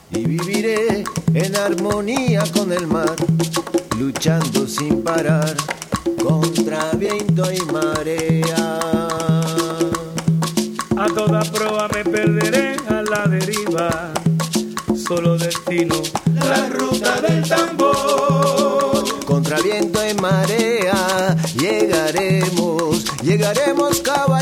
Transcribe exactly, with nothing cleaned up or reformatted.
y viviré en armonía con el mar, luchando sin parar contra viento y marea. A toda proa me perderé a la deriva, solo destino la ruta del tambor. Contra viento y marea llegaremos, llegaremos caballeros.